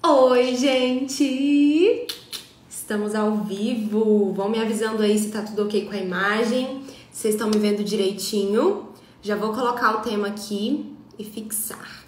Oi, gente! Estamos ao vivo. Vão me avisando aí se tá tudo ok com a imagem. Vocês estão me vendo direitinho. Já vou colocar o tema aqui e fixar.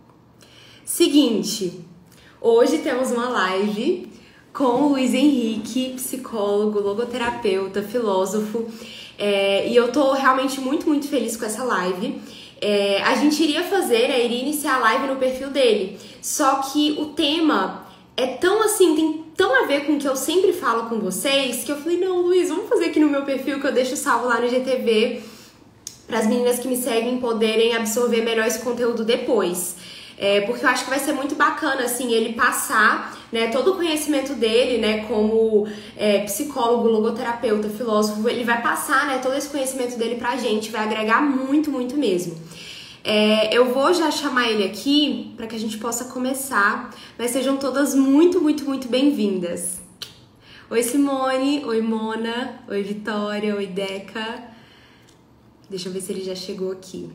Seguinte, hoje temos uma live com o Luiz Henrique, psicólogo, logoterapeuta, filósofo. E eu tô realmente muito feliz com essa live. A gente iria iniciar a live no perfil dele. Só que o tema é tão assim, tem tão a ver com o que eu sempre falo com vocês, que eu falei, não, Luiz, vamos fazer aqui no meu perfil, que eu deixo salvo lá no IGTV, para as meninas que me seguem poderem absorver melhor esse conteúdo depois. Porque eu acho que vai ser muito bacana, assim, ele passar, né, todo o conhecimento dele, né, como psicólogo, logoterapeuta, filósofo, ele vai passar, né, todo esse conhecimento dele pra gente, vai agregar muito mesmo. Eu vou já chamar ele aqui para que a gente possa começar, mas sejam todas muito bem-vindas. Oi, Simone, oi, Mona, oi, Vitória, oi, Deca. Deixa eu ver se ele já chegou aqui.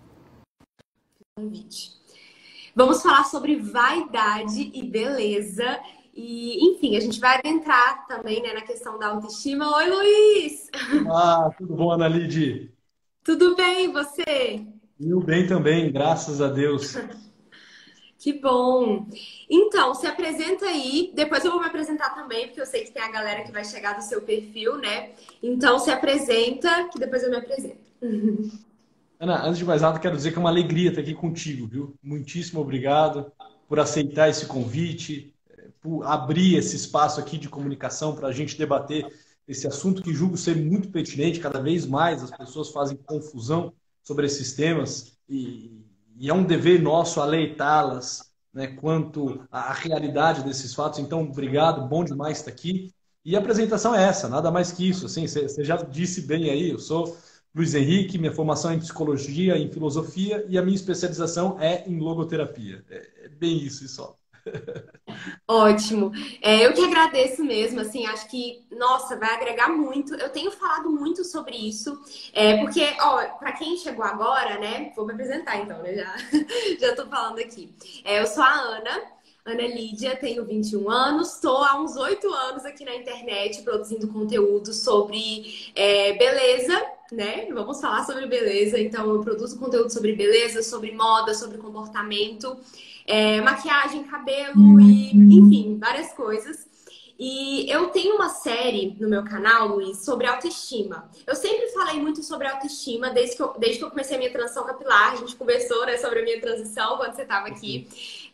Convite. Vamos falar sobre vaidade e beleza. E, enfim, a gente vai adentrar também, né, na questão da autoestima. Oi, Luiz! Tudo bom, Ana Lide? Tudo bem, e você? Eu bem também, graças a Deus. Que bom! Então, se apresenta aí. Depois eu vou me apresentar também, porque eu sei que tem a galera que vai chegar do seu perfil, né? Então, se apresenta, que depois eu me apresento. Ana, antes de mais nada, quero dizer que é uma alegria estar aqui contigo, viu? Muitíssimo obrigado por aceitar esse convite, por abrir esse espaço aqui de comunicação para a gente debater esse assunto que julgo ser muito pertinente. Cada vez mais as pessoas fazem confusão sobre esses temas e é um dever nosso aleitá-las, né, quanto à realidade desses fatos. Então, obrigado, bom demais estar aqui. E a apresentação é essa, nada mais que isso. Assim, você já disse bem aí, eu sou Luiz Henrique, minha formação é em psicologia, em filosofia e a minha especialização é em logoterapia. É bem isso e só. Ótimo. Eu que agradeço mesmo, assim, acho que, nossa, vai agregar muito. Eu tenho falado muito sobre isso, porque, ó, para quem chegou agora, né, vou me apresentar então, né, já tô falando aqui. Eu sou a Ana Lídia, tenho 21 anos, estou há uns 8 anos aqui na internet produzindo conteúdo sobre beleza, né? Vamos falar sobre beleza, então eu produzo conteúdo sobre beleza, sobre moda, sobre comportamento. Maquiagem, cabelo e, enfim, várias coisas. E eu tenho uma série no meu canal, Luiz, sobre autoestima. Eu sempre falei muito sobre autoestima desde que eu comecei a minha transição capilar. A gente conversou, né, sobre a minha transição quando você estava aqui.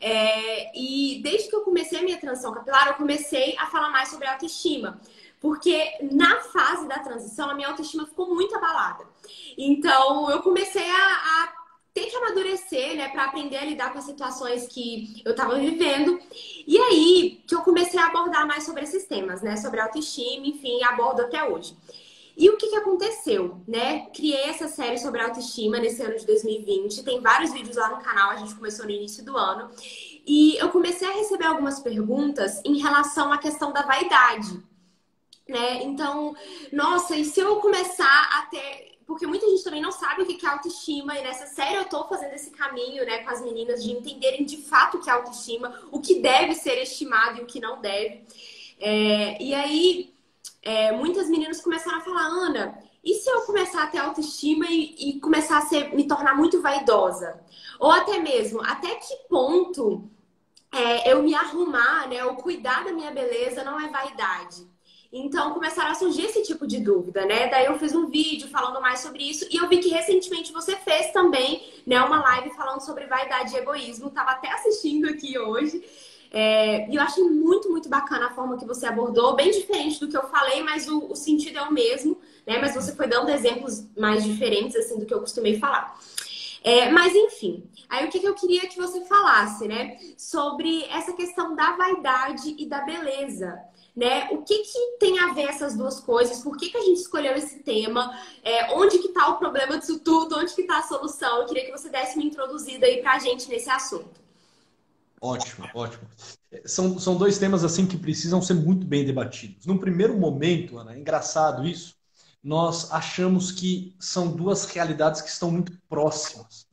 E desde que eu comecei a minha transição capilar, eu comecei a falar mais sobre autoestima. Porque na fase da transição, a minha autoestima ficou muito abalada. Então, eu comecei a ter que amadurecer, né, para aprender a lidar com as situações que eu estava vivendo. E aí que eu comecei a abordar mais sobre esses temas, né, sobre autoestima, enfim, abordo até hoje. E o que aconteceu, né? Criei essa série sobre autoestima nesse ano de 2020. Tem vários vídeos lá no canal, a gente começou no início do ano. E eu comecei a receber algumas perguntas em relação à questão da vaidade, né? Então, nossa, e se eu começar a ter... Porque muita gente também não sabe o que é autoestima, e nessa série eu tô fazendo esse caminho, né, com as meninas, de entenderem de fato o que é autoestima, o que deve ser estimado e o que não deve. E aí, muitas meninas começaram a falar, Ana, e se eu começar a ter autoestima e começar a me tornar muito vaidosa? Ou até mesmo, até que ponto eu me arrumar, né, ou cuidar da minha beleza não é vaidade? Então começaram a surgir esse tipo de dúvida, né? Daí eu fiz um vídeo falando mais sobre isso e eu vi que recentemente você fez também, né, uma live falando sobre vaidade e egoísmo. Tava até assistindo aqui hoje. E eu achei muito bacana a forma que você abordou, bem diferente do que eu falei, mas o sentido é o mesmo, né? Mas você foi dando exemplos mais diferentes, assim, do que eu costumei falar. Mas enfim, aí o que eu queria que você falasse, né? Sobre essa questão da vaidade e da beleza, né? O que tem a ver essas duas coisas? Por que a gente escolheu esse tema? Onde que tá o problema disso tudo? Onde que tá a solução? Eu queria que você desse uma introduzida aí pra gente nesse assunto. Ótimo, ótimo. São dois temas assim que precisam ser muito bem debatidos. Num primeiro momento, Ana, é engraçado isso, nós achamos que são duas realidades que estão muito próximas, né?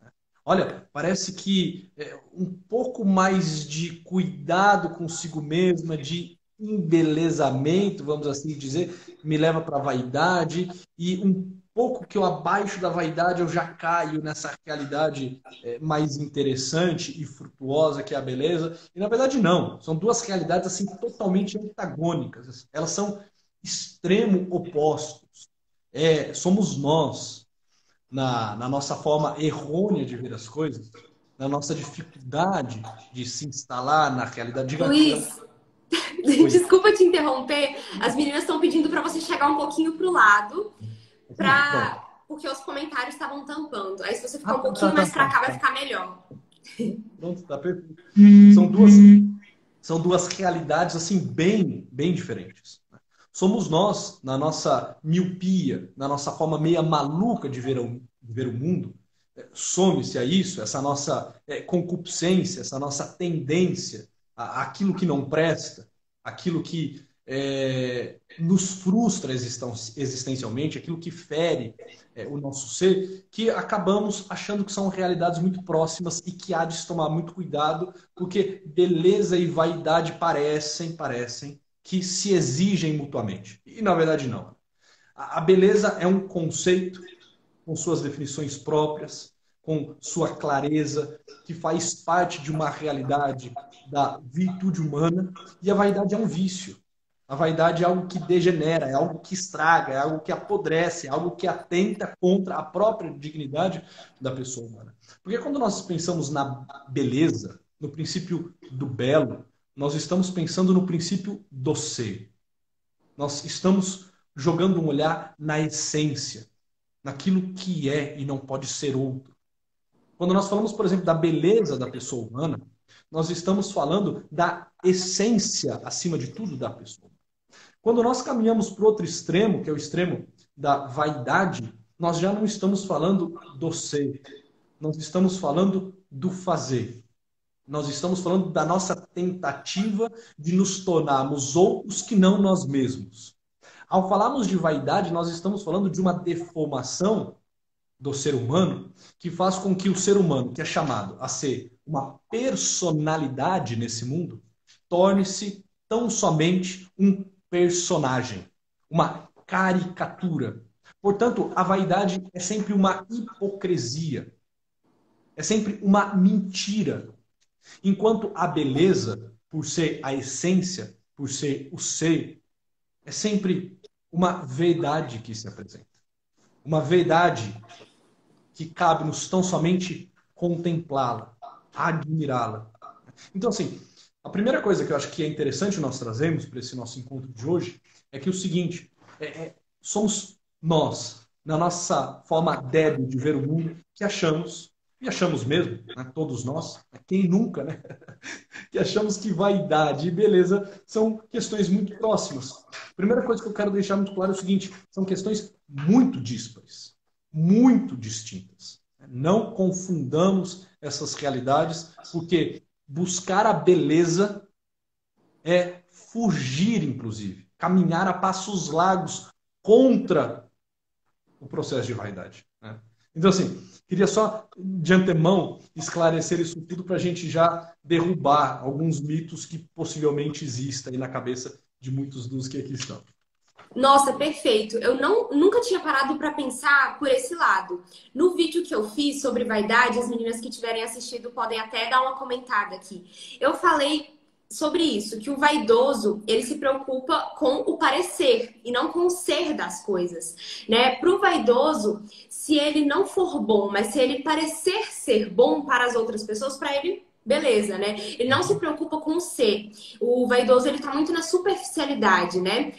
Olha, parece que um pouco mais de cuidado consigo mesma, de embelezamento, vamos assim dizer, me leva para a vaidade, e um pouco que eu abaixo da vaidade eu já caio nessa realidade mais interessante e frutuosa que é a beleza. E na verdade não, são duas realidades assim totalmente antagônicas. Elas são extremo opostos. Somos nós na nossa forma errônea de ver as coisas, na nossa dificuldade de se instalar na realidade. Diga, Luiz, pois, desculpa te interromper. As meninas estão pedindo para você chegar um pouquinho pro lado, sim, pronto. porque os comentários estavam tampando. Aí, se você Ah, ficar um tá, pouquinho tá, mais para tá, cá, vai tá. ficar melhor. Pronto, tá perfeito. São duas, são duas realidades assim bem, bem diferentes. Somos nós, na nossa miopia, na nossa forma meia maluca de ver o mundo, some-se a isso, essa nossa concupiscência, essa nossa tendência àquilo que não presta, aquilo que nos frustra existencialmente, aquilo que fere o nosso ser, que acabamos achando que são realidades muito próximas e que há de se tomar muito cuidado, porque beleza e vaidade parecem que se exigem mutuamente. E na verdade não. A beleza é um conceito com suas definições próprias, com sua clareza, que faz parte de uma realidade da virtude humana, e a vaidade é um vício. A vaidade é algo que degenera, é algo que estraga, é algo que apodrece, é algo que atenta contra a própria dignidade da pessoa humana. Porque quando nós pensamos na beleza, no princípio do belo, nós estamos pensando no princípio do ser. Nós estamos jogando um olhar na essência, naquilo que é e não pode ser outro. Quando nós falamos, por exemplo, da beleza da pessoa humana, nós estamos falando da essência, acima de tudo, da pessoa. Quando nós caminhamos para o outro extremo, que é o extremo da vaidade, nós já não estamos falando do ser, nós estamos falando do fazer. Nós estamos falando da nossa tentativa de nos tornarmos outros que não nós mesmos. Ao falarmos de vaidade, nós estamos falando de uma deformação do ser humano que faz com que o ser humano, que é chamado a ser uma personalidade nesse mundo, torne-se tão somente um personagem, uma caricatura. Portanto, a vaidade é sempre uma hipocrisia, é sempre uma mentira. Enquanto a beleza, por ser a essência, por ser o ser, é sempre uma verdade que se apresenta. Uma verdade que cabe-nos tão somente contemplá-la, admirá-la. Então, assim, a primeira coisa que eu acho que é interessante nós trazermos para esse nosso encontro de hoje é que o seguinte, somos nós, na nossa forma débil de ver o mundo, que achamos, e achamos mesmo, né, todos nós, quem nunca, né? Que achamos que vaidade e beleza são questões muito próximas. A primeira coisa que eu quero deixar muito claro é o seguinte, são questões muito díspares, muito distintas. Não confundamos essas realidades, porque buscar a beleza é fugir, inclusive, caminhar a passos largos contra o processo de vaidade. Né? Então, assim, queria só, de antemão, esclarecer isso tudo para a gente já derrubar alguns mitos que possivelmente existem aí na cabeça de muitos dos que aqui estão. Nossa, perfeito. Eu nunca tinha parado para pensar por esse lado. No vídeo que eu fiz sobre vaidade, as meninas que tiverem assistido podem até dar uma comentada aqui. Eu falei sobre isso, que o vaidoso, ele se preocupa com o parecer e não com o ser das coisas, né? Para o vaidoso, se ele não for bom, mas se ele parecer ser bom para as outras pessoas, para ele beleza, né? Ele não se preocupa com o ser. O vaidoso, ele tá muito na superficialidade, né?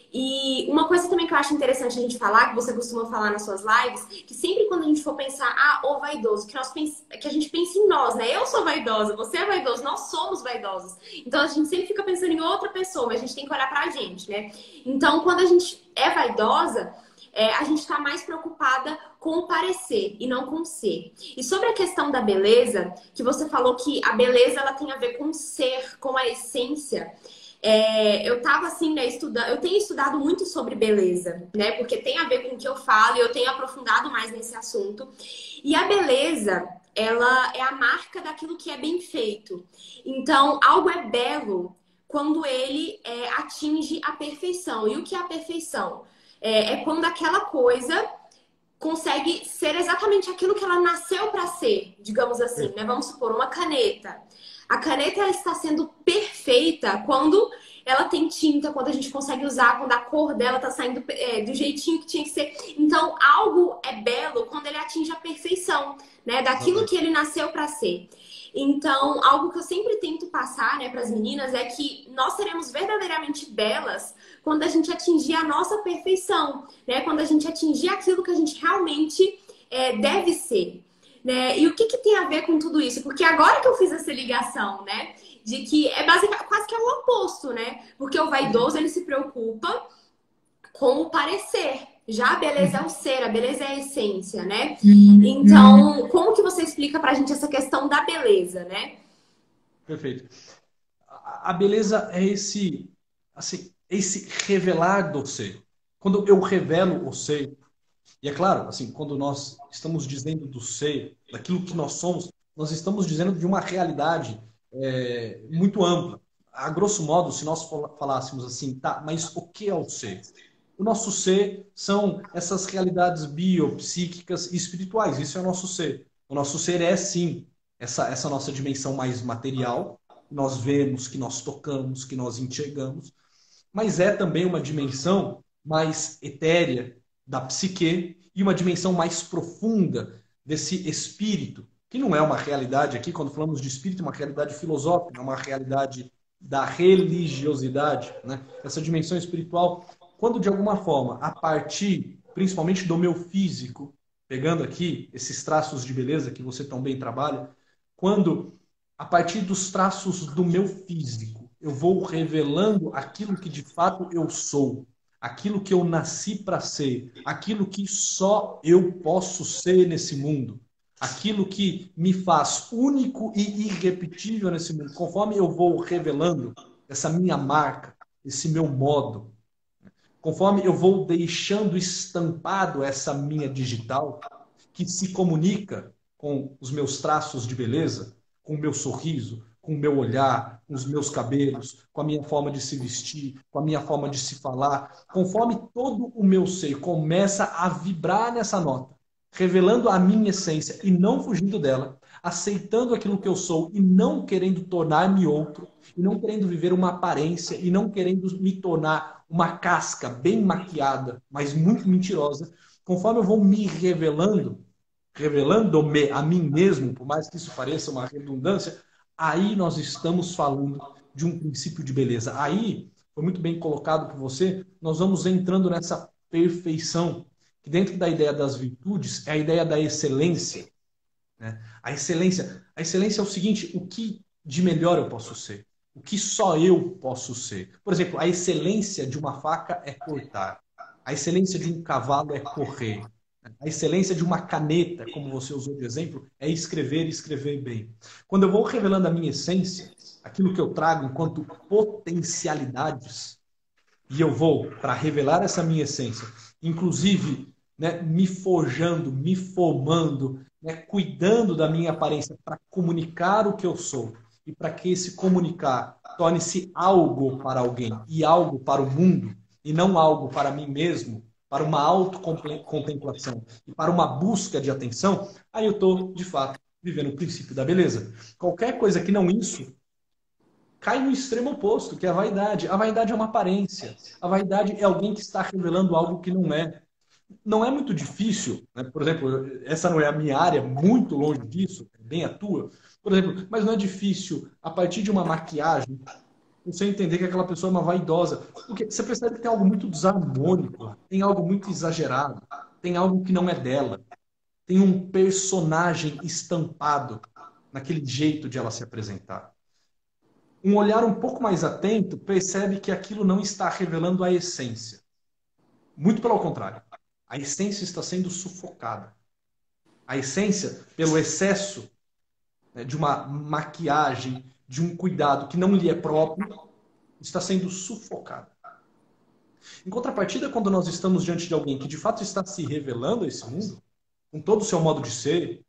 E uma coisa também que eu acho interessante a gente falar, que você costuma falar nas suas lives, que sempre quando a gente for pensar, o vaidoso, que a gente pense em nós, né? Eu sou vaidosa, você é vaidoso, nós somos vaidosos. Então a gente sempre fica pensando em outra pessoa, mas a gente tem que olhar pra gente, né? Então quando a gente é vaidosa, a gente está mais preocupada com o parecer e não com o ser. E sobre a questão da beleza, que você falou que a beleza ela tem a ver com o ser, com a essência. Eu tava assim, né, eu tenho estudado muito sobre beleza, né? Porque tem a ver com o que eu falo e eu tenho aprofundado mais nesse assunto. E a beleza, ela é a marca daquilo que é bem feito. Então, algo é belo quando ele atinge a perfeição. E o que é a perfeição? É quando aquela coisa consegue ser exatamente aquilo que ela nasceu para ser, digamos assim, né? Vamos supor, uma caneta. A caneta ela está sendo perfeita quando ela tem tinta, quando a gente consegue usar, quando a cor dela está saindo do jeitinho que tinha que ser. Então, algo é belo quando ele atinge a perfeição, né? Daquilo que ele nasceu para ser. Então, algo que eu sempre tento passar, né, para as meninas é que nós seremos verdadeiramente belas quando a gente atingir a nossa perfeição, né? Quando a gente atingir aquilo que a gente realmente deve ser. Né? E o que tem a ver com tudo isso? Porque agora que eu fiz essa ligação, né? De que é basicamente quase que é o oposto, né? Porque o vaidoso, ele se preocupa com o parecer. Já a beleza é o ser, a beleza é a essência, né? Então, como que você explica pra gente essa questão da beleza, né? Perfeito. A beleza é esse, assim, esse revelar do ser. Quando eu revelo o ser, e é claro, assim, quando nós estamos dizendo do ser, daquilo que nós somos, nós estamos dizendo de uma realidade muito ampla. A grosso modo, se nós falássemos assim, tá, mas o que é o ser? O nosso ser são essas realidades biopsíquicas e espirituais. Isso é o nosso ser. O nosso ser é, sim, essa nossa dimensão mais material, que nós vemos, que nós tocamos, que nós enxergamos, mas é também uma dimensão mais etérea da psique e uma dimensão mais profunda desse espírito, que não é uma realidade aqui, quando falamos de espírito, é uma realidade filosófica, é uma realidade da religiosidade, né? Essa dimensão espiritual, quando de alguma forma, a partir principalmente do meu físico, pegando aqui esses traços de beleza que você tão bem trabalha, quando a partir dos traços do meu físico eu vou revelando aquilo que de fato eu sou, aquilo que eu nasci para ser, aquilo que só eu posso ser nesse mundo, aquilo que me faz único e irrepetível nesse mundo. Conforme eu vou revelando essa minha marca, esse meu modo, conforme eu vou deixando estampado essa minha digital, que se comunica com os meus traços de beleza, com o meu sorriso, com o meu olhar, com os meus cabelos, com a minha forma de se vestir, com a minha forma de se falar, conforme todo o meu ser começa a vibrar nessa nota, revelando a minha essência e não fugindo dela, aceitando aquilo que eu sou e não querendo tornar-me outro, e não querendo viver uma aparência, e não querendo me tornar uma casca bem maquiada, mas muito mentirosa, conforme eu vou me revelando, revelando-me a mim mesmo, por mais que isso pareça uma redundância, aí nós estamos falando de um princípio de beleza. Aí, foi muito bem colocado por você, nós vamos entrando nessa perfeição, que dentro da ideia das virtudes é a ideia da excelência, né? A excelência é o seguinte, o que de melhor eu posso ser? O que só eu posso ser? Por exemplo, a excelência de uma faca é cortar. A excelência de um cavalo é correr. A excelência de uma caneta, como você usou de exemplo, é escrever e escrever bem. Quando eu vou revelando a minha essência, aquilo que eu trago enquanto potencialidades, e eu vou para revelar essa minha essência, inclusive, né, me forjando, me formando, né, cuidando da minha aparência para comunicar o que eu sou e para que esse comunicar torne-se algo para alguém e algo para o mundo e não algo para mim mesmo, para uma autocontemplação e para uma busca de atenção, aí eu estou, de fato, vivendo o princípio da beleza. Qualquer coisa que não isso cai no extremo oposto, que é a vaidade. A vaidade é uma aparência. A vaidade é alguém que está revelando algo que não é. Não é muito difícil, né? Por exemplo, essa não é a minha área, muito longe disso, é bem a tua. Por exemplo, mas não é difícil, a partir de uma maquiagem, você entender que aquela pessoa é uma vaidosa. Porque você percebe que tem algo muito desarmônico, tem algo muito exagerado, tem algo que não é dela. Tem um personagem estampado naquele jeito de ela se apresentar. Um olhar um pouco mais atento percebe que aquilo não está revelando a essência. Muito pelo contrário. A essência está sendo sufocada. A essência, pelo excesso, né, de uma maquiagem, de um cuidado que não lhe é próprio, está sendo sufocada. Em contrapartida, quando nós estamos diante de alguém que de fato está se revelando a esse mundo, com todo o seu modo de ser,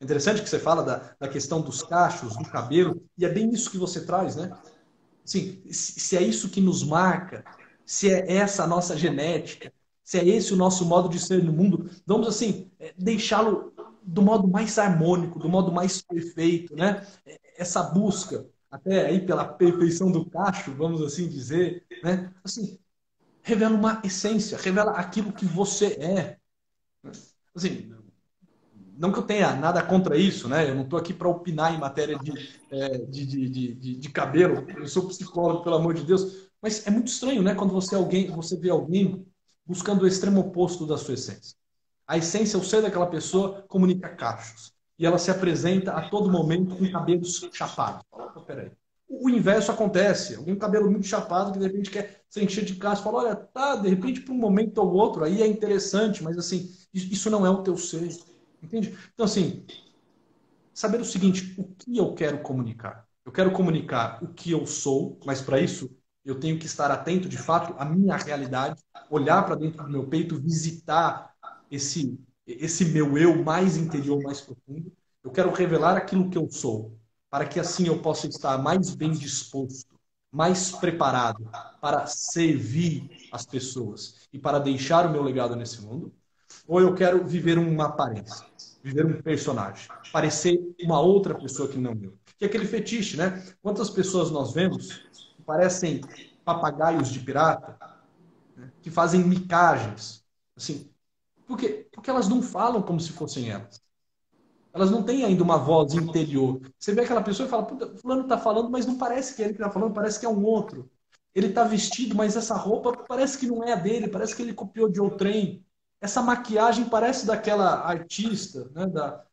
interessante que você fala da questão dos cachos, do cabelo, e é bem isso que você traz, né? Assim, se é isso que nos marca, se é essa a nossa genética, se é esse o nosso modo de ser no mundo, vamos assim, deixá-lo do modo mais harmônico, do modo mais perfeito, né? Essa busca, até aí pela perfeição do cacho, vamos assim dizer, né? Assim, revela uma essência, revela aquilo que você é. Assim, não que eu tenha nada contra isso, né? Eu não estou aqui para opinar em matéria de cabelo. Eu sou psicólogo, pelo amor de Deus. Mas é muito estranho, né? Quando você vê alguém buscando o extremo oposto da sua essência. A essência, o ser daquela pessoa, comunica cachos. E ela se apresenta a todo momento com cabelos chapados. Opa, peraí. O inverso acontece. Alguém com cabelo muito chapado que de repente quer se encher de cachos. Fala, olha, tá, de repente para um momento ou outro, aí é interessante, mas assim, isso não é o teu ser. Entende? Então, assim, saber o seguinte, o que eu quero comunicar? Eu quero comunicar o que eu sou, mas para isso eu tenho que estar atento, de fato, à minha realidade, olhar para dentro do meu peito, visitar esse meu eu mais interior, mais profundo. Eu quero revelar aquilo que eu sou, para que assim eu possa estar mais bem disposto, mais preparado para servir as pessoas e para deixar o meu legado nesse mundo. Ou eu quero viver uma aparência, viver um personagem, parecer uma outra pessoa que não eu. Que é aquele fetiche, né? Quantas pessoas nós vemos que parecem papagaios de pirata, né? Que fazem micagens, assim, porque elas não falam como se fossem elas. Elas não têm ainda uma voz interior. Você vê aquela pessoa e fala, puta, fulano está falando, mas não parece que é ele que está falando, parece que é um outro. Ele está vestido, mas essa roupa parece que não é a dele, parece que ele copiou de outrem. Essa maquiagem parece daquela artista, né,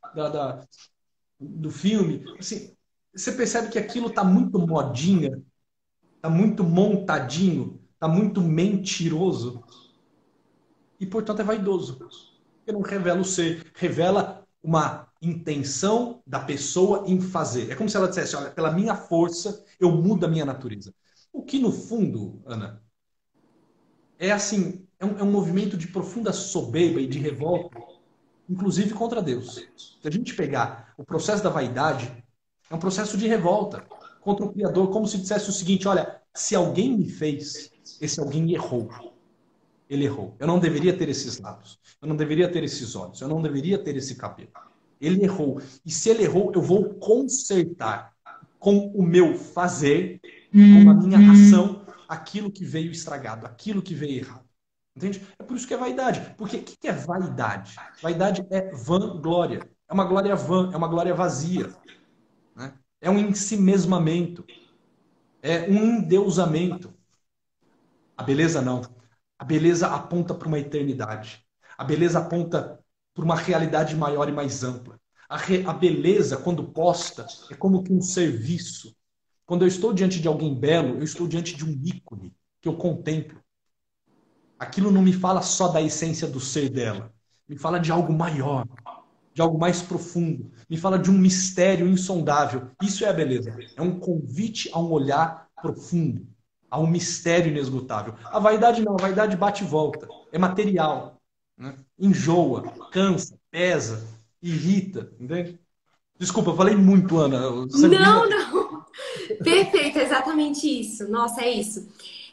do filme. Assim, você percebe que aquilo está muito modinha, está muito montadinho, está muito mentiroso e, portanto, é vaidoso. Porque não revela o ser, revela uma intenção da pessoa em fazer. É como se ela dissesse, olha, pela minha força eu mudo a minha natureza. O que, no fundo, Ana, é assim, é um movimento de profunda soberba e de revolta, inclusive contra Deus. Se a gente pegar o processo da vaidade, é um processo de revolta contra o Criador, como se dissesse o seguinte, olha, se alguém me fez, esse alguém errou. Ele errou. Eu não deveria ter esses lábios. Eu não deveria ter esses olhos. Eu não deveria ter esse cabelo. Ele errou. E se ele errou, eu vou consertar com o meu fazer, com a minha ação, aquilo que veio estragado, aquilo que veio errado. Entende? É por isso que é vaidade. Porque o que é vaidade? Vaidade é vanglória. É uma glória vã, é uma glória vazia. Né? É um ensimesmamento. É um endeusamento. A beleza não. A beleza aponta para uma eternidade. A beleza aponta para uma realidade maior e mais ampla. A beleza, quando posta, é como que um serviço. Quando eu estou diante de alguém belo, eu estou diante de um ícone que eu contemplo. Aquilo não me fala só da essência do ser dela. Me fala de algo maior, de algo mais profundo. Me fala de um mistério insondável. Isso é a beleza. É um convite a um olhar profundo, a um mistério inesgotável. A vaidade não, a vaidade bate e volta. É material. Né? Enjoa, cansa, pesa, irrita. Entende? Desculpa, eu falei muito, Ana. Não, não. Perfeito, é exatamente isso. Nossa, é isso.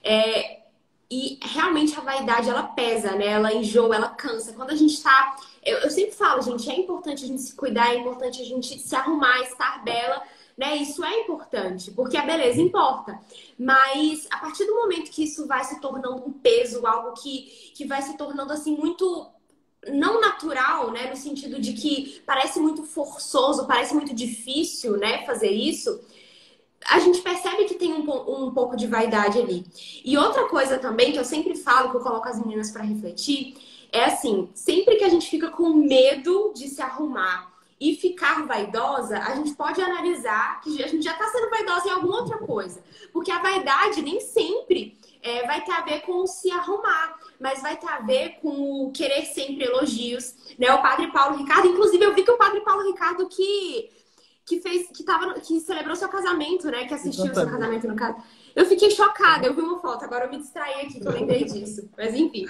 E realmente a vaidade, ela pesa, né? Ela enjoa, ela cansa. Quando a gente tá... Eu sempre falo, gente, é importante a gente se cuidar, é importante a gente se arrumar, estar bela, né? Isso é importante, porque a beleza importa. Mas a partir do momento que isso vai se tornando um peso, algo que vai se tornando, assim, muito... não natural, né? No sentido de que parece muito forçoso, parece muito difícil, né? Fazer isso... a gente percebe que tem um pouco de vaidade ali. E outra coisa também que eu sempre falo, que eu coloco as meninas para refletir, é assim, sempre que a gente fica com medo de se arrumar e ficar vaidosa, a gente pode analisar que a gente já está sendo vaidosa em alguma outra coisa. Porque a vaidade nem sempre vai ter a ver com se arrumar, mas vai ter a ver com o querer sempre elogios. Né? O Padre Paulo Ricardo, inclusive eu vi que o Padre Paulo Ricardo que que celebrou seu casamento, né? Que assistiu o seu Exatamente. casamento no caso. Eu fiquei chocada, eu vi uma foto, agora eu me distraí aqui que eu lembrei disso. Mas enfim.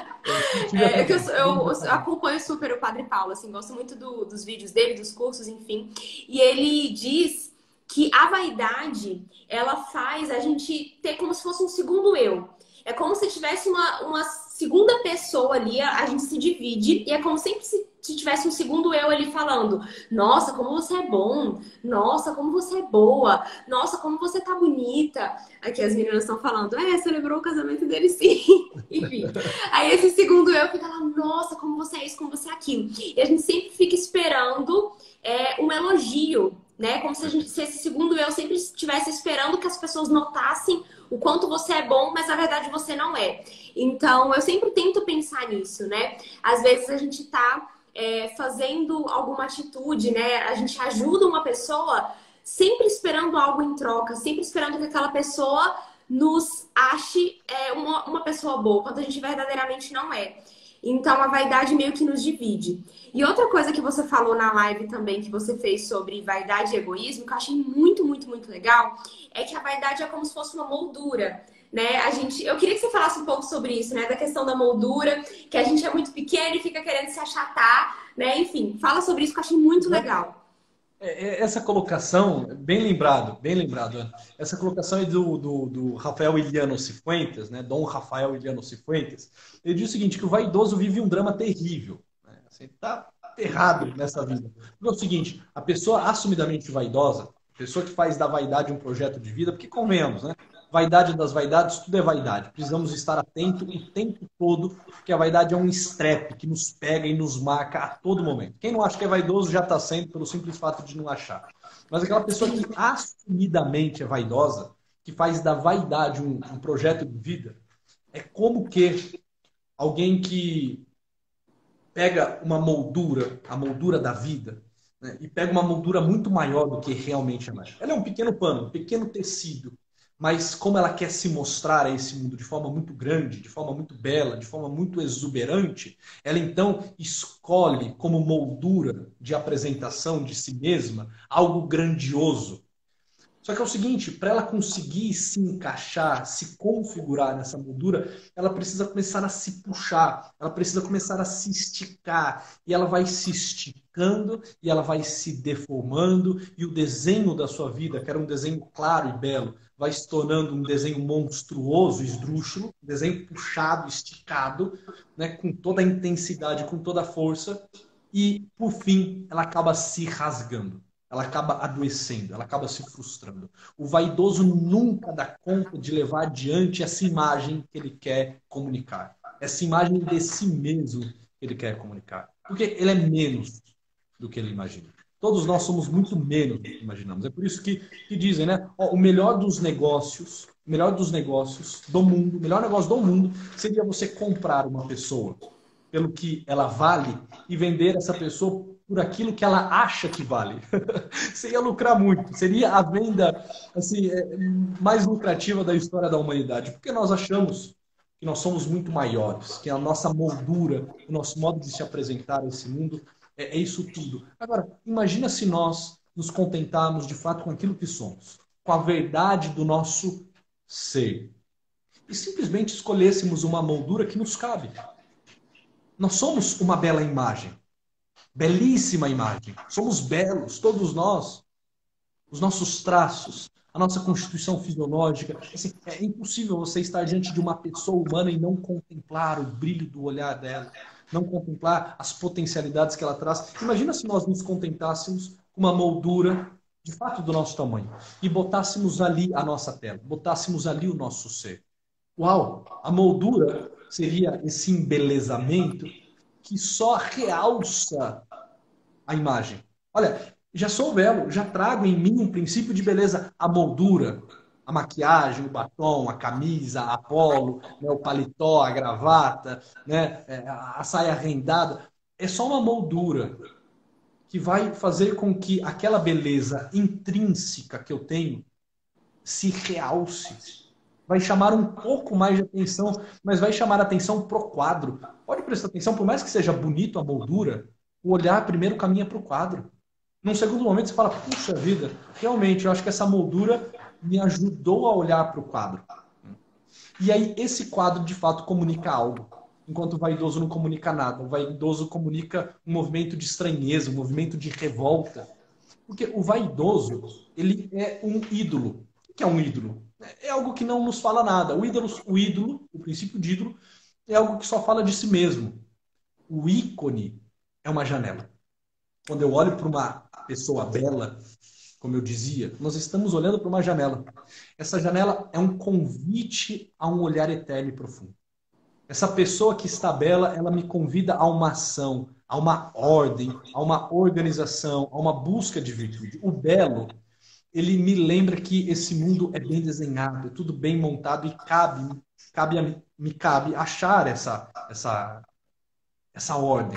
Tive essa Que honra. eu acompanho super o Padre Paulo, assim, gosto muito dos vídeos dele, dos cursos, enfim. E ele diz que a vaidade, ela faz a gente ter como se fosse um segundo eu. É como se tivesse uma segunda pessoa ali, a gente se divide, e é como sempre se tivesse um segundo eu ali falando: nossa, como você é bom, nossa, como você é boa, nossa, como você tá bonita. Aqui as meninas estão falando: celebrou o casamento dele sim. Enfim. Aí esse segundo eu fica lá: nossa, como você é isso, como você é aquilo. E a gente sempre fica esperando um elogio, né? Como se esse segundo eu sempre estivesse esperando que as pessoas notassem o quanto você é bom, mas na verdade você não é. Então, eu sempre tento pensar nisso, né? Às vezes a gente tá fazendo alguma atitude, né? A gente ajuda uma pessoa sempre esperando algo em troca, sempre esperando que aquela pessoa nos ache uma pessoa boa, quando a gente verdadeiramente não é. Então, a vaidade meio que nos divide. E outra coisa que você falou na live também, que você fez sobre vaidade e egoísmo, que eu achei muito, muito, muito legal, é que a vaidade é como se fosse uma moldura, né? Eu queria que você falasse um pouco sobre isso, né? Da questão da moldura, que a gente é muito pequeno e fica querendo se achatar, né? Enfim, fala sobre isso que eu achei muito legal. Essa colocação, bem lembrado, Ana. Essa colocação é do Rafael Iliano Cifuentes, né? Dom Rafael Iliano Cifuentes. Ele diz o seguinte, que o vaidoso vive um drama terrível. Né? Assim, tá errado nessa vida. É o seguinte, a pessoa assumidamente vaidosa, a pessoa que faz da vaidade um projeto de vida, porque convenhamos, né? Vaidade das vaidades, tudo é vaidade. Precisamos estar atento o tempo todo, porque a vaidade é um estrepe que nos pega e nos marca a todo momento. Quem não acha que é vaidoso já está sendo pelo simples fato de não achar. Mas aquela pessoa que assumidamente é vaidosa, que faz da vaidade um projeto de vida, é como que alguém que pega uma moldura, a moldura da vida, né, e pega uma moldura muito maior do que realmente ela é. Ela é um pequeno pano, um pequeno tecido, mas como ela quer se mostrar a esse mundo de forma muito grande, de forma muito bela, de forma muito exuberante, ela então escolhe como moldura de apresentação de si mesma algo grandioso. Só que é o seguinte, para ela conseguir se encaixar, se configurar nessa moldura, ela precisa começar a se puxar, ela precisa começar a se esticar, e ela vai se esticando e ela vai se deformando, e o desenho da sua vida, que era um desenho claro e belo, vai se tornando um desenho monstruoso, esdrúxulo, um desenho puxado, esticado, né, com toda a intensidade, com toda a força, e por fim ela acaba se rasgando. Ela acaba adoecendo, ela acaba se frustrando. O vaidoso nunca dá conta de levar adiante essa imagem que ele quer comunicar. Essa imagem de si mesmo que ele quer comunicar. Porque ele é menos do que ele imagina. Todos nós somos muito menos do que imaginamos. É por isso que dizem, né? Ó, o melhor dos negócios do mundo, o melhor negócio do mundo seria você comprar uma pessoa pelo que ela vale e vender essa pessoa por aquilo que ela acha que vale. Você ia lucrar muito. Seria a venda assim, mais lucrativa da história da humanidade. Porque nós achamos que nós somos muito maiores, que a nossa moldura, o nosso modo de se apresentar a esse mundo é isso tudo. Agora, imagina se nós nos contentarmos de fato com aquilo que somos, com a verdade do nosso ser. E simplesmente escolhêssemos uma moldura que nos cabe. Nós somos uma bela imagem. Belíssima imagem. Somos belos, todos nós. Os nossos traços, a nossa constituição fisiológica. Assim, é impossível você estar diante de uma pessoa humana e não contemplar o brilho do olhar dela, não contemplar as potencialidades que ela traz. Imagina se nós nos contentássemos com uma moldura de fato do nosso tamanho e botássemos ali a nossa tela, botássemos ali o nosso ser. Uau! A moldura seria esse embelezamento que só realça a imagem. Olha, já sou belo, já trago em mim um princípio de beleza, a moldura, a maquiagem, o batom, a camisa, a polo, né, o paletó, a gravata, né, a saia rendada. É só uma moldura que vai fazer com que aquela beleza intrínseca que eu tenho se realce. Vai chamar um pouco mais de atenção, mas vai chamar atenção pro quadro. Pode prestar atenção, por mais que seja bonito a moldura, o olhar primeiro caminha para o quadro. Num segundo momento você fala, puxa vida, realmente, eu acho que essa moldura me ajudou a olhar para o quadro. E aí esse quadro de fato comunica algo, enquanto o vaidoso não comunica nada. O vaidoso comunica um movimento de estranheza, um movimento de revolta. Porque o vaidoso, ele é um ídolo. O que é um ídolo? É algo que não nos fala nada. O princípio de ídolo, é algo que só fala de si mesmo. O ícone é uma janela. Quando eu olho para uma pessoa bela, como eu dizia, nós estamos olhando para uma janela. Essa janela é um convite a um olhar eterno e profundo. Essa pessoa que está bela, ela me convida a uma ação, a uma ordem, a uma organização, a uma busca de virtude. O belo, ele me lembra que esse mundo é bem desenhado, é tudo bem montado e me cabe achar essa ordem.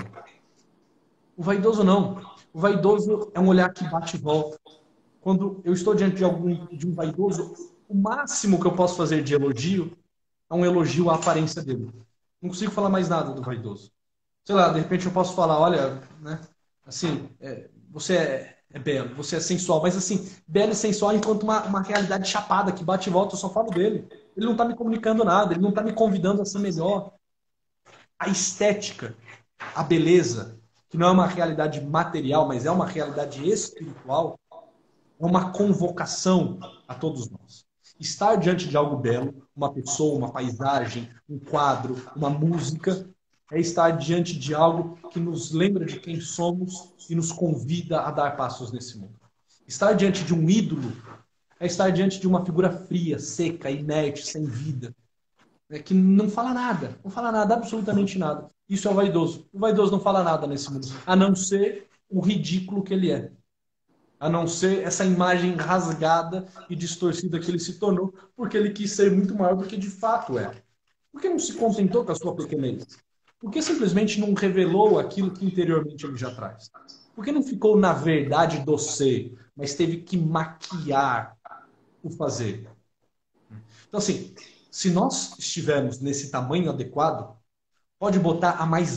O vaidoso não. O vaidoso é um olhar que bate e volta. Quando eu estou diante de um vaidoso, o máximo que eu posso fazer de elogio é um elogio à aparência dele. Não consigo falar mais nada do vaidoso. Sei lá, de repente eu posso falar, olha, né, assim, você é belo, você é sensual, mas assim, belo e sensual enquanto uma realidade chapada que bate e volta, eu só falo dele. Ele não está me comunicando nada, ele não está me convidando a ser melhor. A estética, a beleza, que não é uma realidade material, mas é uma realidade espiritual, é uma convocação a todos nós. Estar diante de algo belo, uma pessoa, uma paisagem, um quadro, uma música, é estar diante de algo que nos lembra de quem somos e nos convida a dar passos nesse mundo. Estar diante de um ídolo é estar diante de uma figura fria, seca, inerte, sem vida, que não fala nada, absolutamente nada. Isso é o vaidoso. O vaidoso não fala nada nesse mundo, a não ser o ridículo que ele é. A não ser essa imagem rasgada e distorcida que ele se tornou, porque ele quis ser muito maior do que de fato é. Por que não se contentou com a sua pequenez? Por que simplesmente não revelou aquilo que interiormente ele já traz? Por que não ficou na verdade do ser, mas teve que maquiar o fazer? Então, assim, se nós estivermos nesse tamanho adequado, pode botar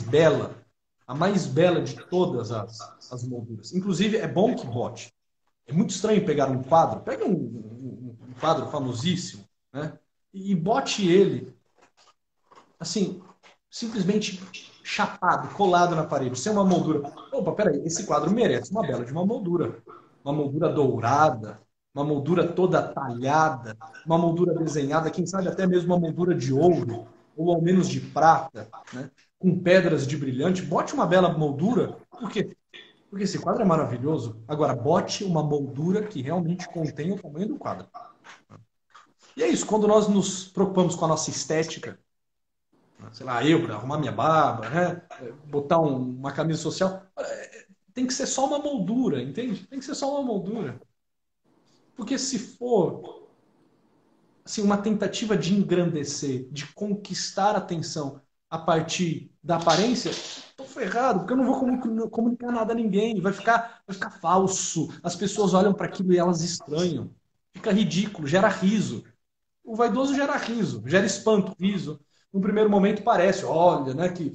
a mais bela de todas as molduras. Inclusive, é bom que bote. É muito estranho pegar um quadro, pega um quadro famosíssimo, né? E bote ele, assim, simplesmente chapado, colado na parede, sem uma moldura. Opa, peraí, esse quadro merece uma bela de uma moldura. Uma moldura dourada, uma moldura toda talhada, uma moldura desenhada, quem sabe até mesmo uma moldura de ouro, ou ao menos de prata, né? Com pedras de brilhante. Bote uma bela moldura, por quê? Porque esse quadro é maravilhoso. Agora, bote uma moldura que realmente contém o tamanho do quadro. E é isso, quando nós nos preocupamos com a nossa estética, sei lá, eu para arrumar minha barba, né? Botar uma camisa social, tem que ser só uma moldura, entende? Tem que ser só uma moldura. Porque se for assim, uma tentativa de engrandecer, de conquistar a atenção a partir da aparência, tô ferrado, porque eu não vou comunicar nada a ninguém, vai ficar falso. As pessoas olham para aquilo e elas estranham. Fica ridículo, gera riso. O vaidoso gera riso, gera espanto, riso. No primeiro momento parece, olha,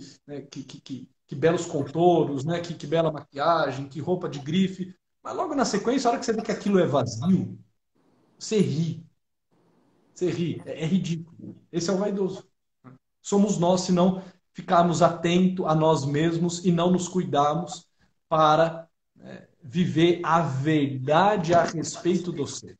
que belos contornos, né? Que bela maquiagem, que roupa de grife. Mas logo na sequência, a hora que você vê que aquilo é vazio, você ri. Você ri, é ridículo. Esse é o vaidoso. Somos nós se não ficarmos atentos a nós mesmos e não nos cuidarmos para viver a verdade a respeito do ser.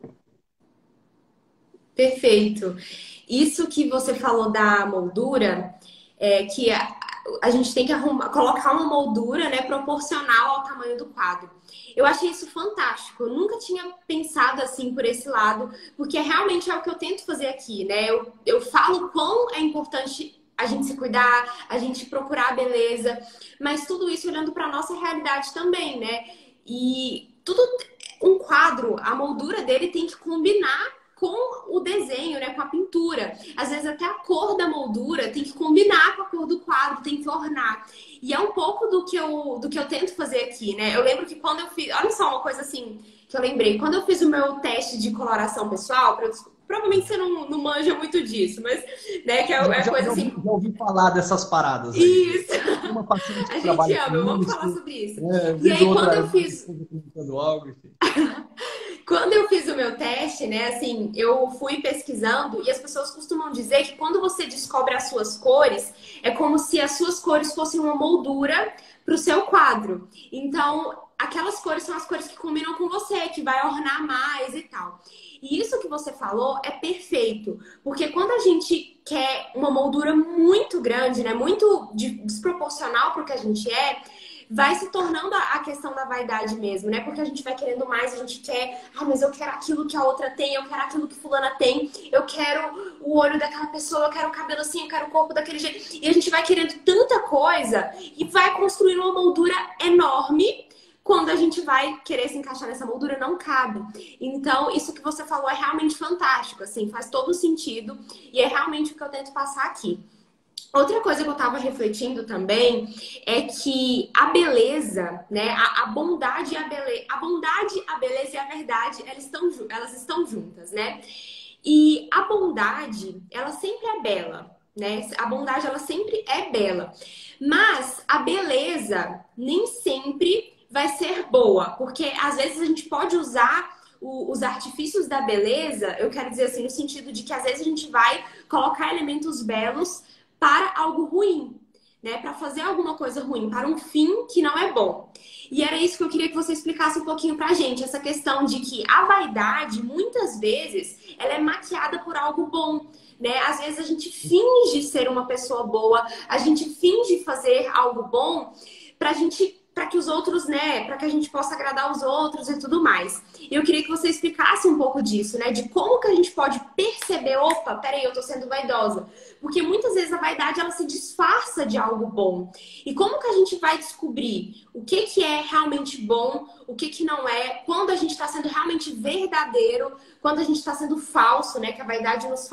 Perfeito. Isso que você falou da moldura, que a gente tem que colocar uma moldura, né, proporcional ao tamanho do quadro. Eu achei isso fantástico. Eu nunca tinha pensado assim por esse lado, porque realmente é o que eu tento fazer aqui, né? Eu falo quão é importante a gente se cuidar, a gente procurar a beleza, mas tudo isso olhando para a nossa realidade também, né? E tudo, um quadro, a moldura dele tem que combinar com o desenho, né, com a pintura. Às vezes até a cor da moldura tem que combinar com a cor do quadro, tem que ornar. E é um pouco do que eu tento fazer aqui, né? Eu lembro que quando eu fiz... Olha só uma coisa assim que eu lembrei. Quando eu fiz o meu teste de coloração pessoal, provavelmente você não manja muito disso, mas, né, que é coisa assim. Já ouvi falar dessas paradas aí. Isso! Tem uma paciente A que gente trabalha ama, com vamos falar isso, sobre isso. E vez ou aí, outra, comentando algo, enfim. quando eu fiz o meu teste, né, assim, eu fui pesquisando e as pessoas costumam dizer que quando você descobre as suas cores, é como se as suas cores fossem uma moldura para o seu quadro. Então, aquelas cores são as cores que combinam com você, que vai ornar mais e tal. E isso que você falou é perfeito, porque quando a gente quer uma moldura muito grande, né, muito desproporcional para o que a gente vai se tornando a questão da vaidade mesmo, né? Porque a gente vai querendo mais, a gente quer, mas eu quero aquilo que a outra tem, eu quero aquilo que fulana tem, eu quero o olho daquela pessoa, eu quero o cabelo assim, eu quero o corpo daquele jeito. E a gente vai querendo tanta coisa e vai construindo uma moldura enorme. Quando a gente vai querer se encaixar nessa moldura, não cabe. Então, isso que você falou é realmente fantástico, assim, faz todo sentido e é realmente o que eu tento passar aqui. Outra coisa que eu tava refletindo também é que a beleza, né, a bondade a beleza e a verdade, elas estão juntas, né? E a bondade, ela sempre é bela, né? A bondade, ela sempre é bela. Mas a beleza nem sempre vai ser boa, porque às vezes a gente pode usar os artifícios da beleza, eu quero dizer assim, no sentido de que às vezes a gente vai colocar elementos belos para algo ruim, né? Para fazer alguma coisa ruim, para um fim que não é bom. E era isso que eu queria que você explicasse um pouquinho pra gente, essa questão de que a vaidade, muitas vezes, ela é maquiada por algo bom, né? Às vezes a gente finge ser uma pessoa boa, a gente finge fazer algo bom para que os outros, né, para que a gente possa agradar os outros e tudo mais. E eu queria que você explicasse um pouco disso, né, de como que a gente pode perceber, opa, peraí, eu tô sendo vaidosa. Porque muitas vezes a vaidade, ela se disfarça de algo bom. E como que a gente vai descobrir o que que é realmente bom, o que que não é, quando a gente está sendo realmente verdadeiro, quando a gente está sendo falso, né, que a vaidade nos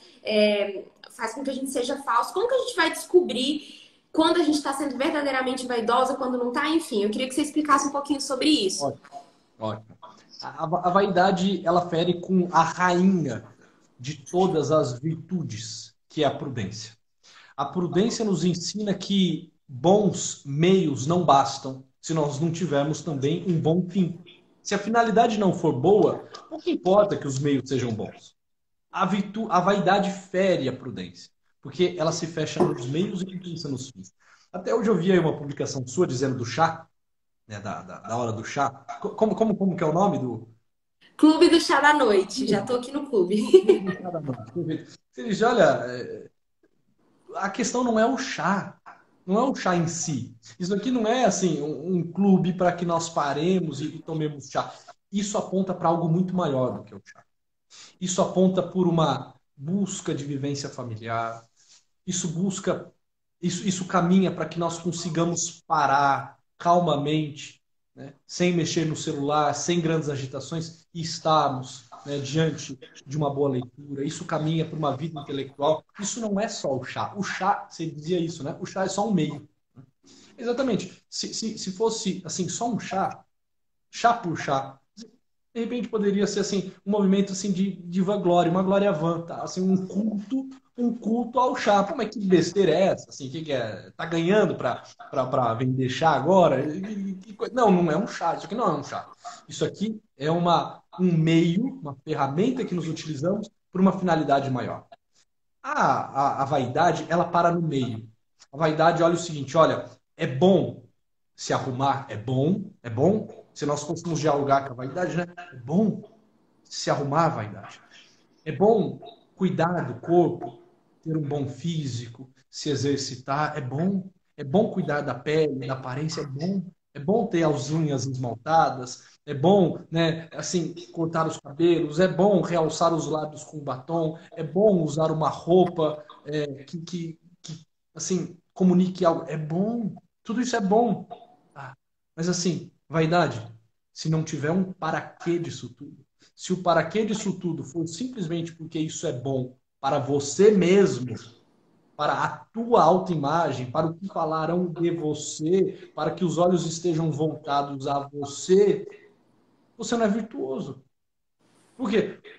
faz com que a gente seja falso. Como que a gente vai descobrir quando a gente está sendo verdadeiramente vaidosa, quando não está? Enfim, eu queria que você explicasse um pouquinho sobre isso. Ótimo, ótimo. A vaidade, ela fere com a rainha de todas as virtudes, que é a prudência. A prudência nos ensina que bons meios não bastam se nós não tivermos também um bom fim. Se a finalidade não for boa, o que importa que os meios sejam bons? A vaidade fere a prudência, porque ela se fecha nos meios e não pensa nos fins. Até hoje eu vi aí uma publicação sua dizendo do chá, né, da hora do chá. Como que é o nome do... Clube do Chá da Noite. Já tô aqui no clube. Clube do chá da noite. Você diz, olha, a questão não é o chá, não é o chá em si. Isso aqui não é assim um clube para que nós paremos e tomemos chá. Isso aponta para algo muito maior do que o chá. Isso aponta por uma busca de vivência familiar. Isso caminha para que nós consigamos parar calmamente, né, sem mexer no celular, sem grandes agitações, e estarmos, né, diante de uma boa leitura. Isso caminha para uma vida intelectual. Isso não é só o chá. O chá, você dizia isso, né? O chá é só um meio. Exatamente. Se fosse assim, só um chá, chá por chá, de repente poderia ser assim um movimento assim de vanglória, uma glória vã, tá? Assim, um culto ao chá. Pô, mas que besteira é essa? Assim, que é? Tá ganhando para vender chá agora? Não, não é um chá. Isso aqui não é um chá. Isso aqui é um meio, uma ferramenta que nos utilizamos por uma finalidade maior. A vaidade, ela para no meio. A vaidade olha o seguinte, olha, é bom se arrumar, é bom. Se nós fôssemos dialogar com a vaidade, né? É bom se arrumar a vaidade. É bom cuidar do corpo, ter um bom físico, se exercitar, é bom. É bom cuidar da pele, da aparência, é bom. É bom ter as unhas esmaltadas, é bom, né, assim, cortar os cabelos, é bom realçar os lábios com batom, é bom usar uma roupa que assim, comunique algo. É bom, tudo isso é bom. Ah, mas assim, vaidade, se não tiver um para quê disso tudo, se o para quê disso tudo for simplesmente porque isso é bom para você mesmo, para a tua autoimagem, para o que falarão de você, para que os olhos estejam voltados a você, você não é virtuoso. Por quê?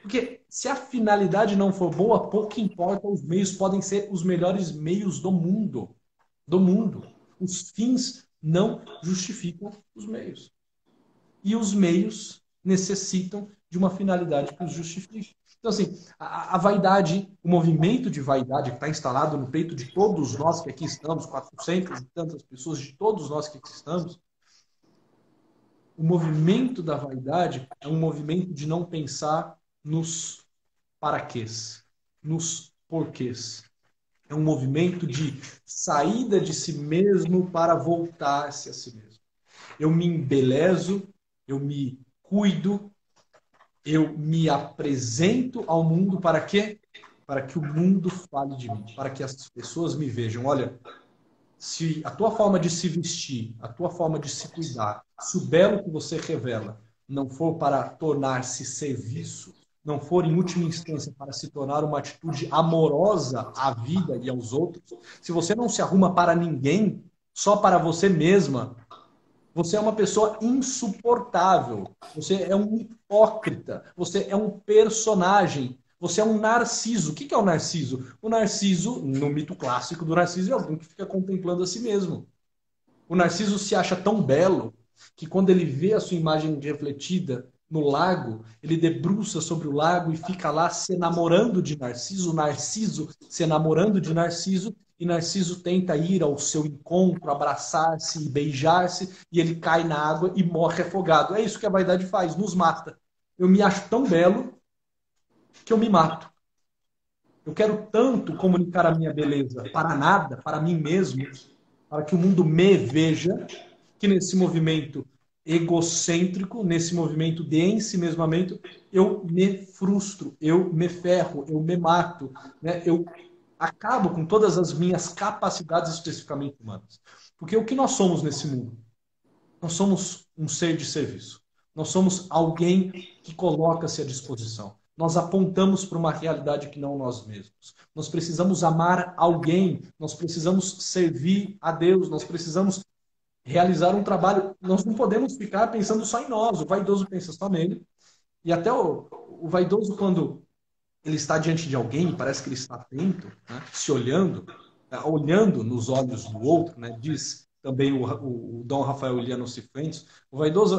Porque se a finalidade não for boa, pouco importa, os meios podem ser os melhores meios do mundo. Do mundo. Os fins não justificam os meios. E os meios necessitam de uma finalidade que os justifique. Então, assim, a vaidade, o movimento de vaidade que está instalado no peito de todos nós que aqui estamos, 400 e tantas pessoas, de todos nós que aqui estamos, o movimento da vaidade é um movimento de não pensar nos paraquês, nos porquês. É um movimento de saída de si mesmo para voltar-se a si mesmo. Eu me embelezo, eu me cuido, eu me apresento ao mundo para quê? Para que o mundo fale de mim, para que as pessoas me vejam. Olha, se a tua forma de se vestir, a tua forma de se cuidar, se o belo que você revela não for para tornar-se serviço, não for em última instância para se tornar uma atitude amorosa à vida e aos outros, se você não se arruma para ninguém, só para você mesma, você é uma pessoa insuportável. Você é um hipócrita. Você é um personagem. Você é um narciso. O que é o narciso? O narciso, no mito clássico do narciso, é alguém que fica contemplando a si mesmo. O narciso se acha tão belo que quando ele vê a sua imagem refletida no lago, ele debruça sobre o lago e fica lá se enamorando de Narciso, Narciso se enamorando de Narciso, e Narciso tenta ir ao seu encontro, abraçar-se e beijar-se, e ele cai na água e morre afogado. É isso que a vaidade faz, nos mata. Eu me acho tão belo que eu me mato. Eu quero tanto comunicar a minha beleza para nada, para mim mesmo, para que o mundo me veja, que nesse movimento egocêntrico, nesse movimento de ensimesmamento, eu me frustro, eu me ferro, eu me mato, né? Eu acabo com todas as minhas capacidades especificamente humanas. Porque o que nós somos nesse mundo? Nós somos um ser de serviço. Nós somos alguém que coloca-se à disposição. Nós apontamos para uma realidade que não nós mesmos. Nós precisamos amar alguém, nós precisamos servir a Deus, nós precisamos realizar um trabalho. Nós não podemos ficar pensando só em nós. O vaidoso pensa só nele. E até o vaidoso, quando ele está diante de alguém, parece que ele está atento, né, se olhando, olhando nos olhos do outro, né, diz também o Dom Rafael Eliano Cifuentes, o vaidoso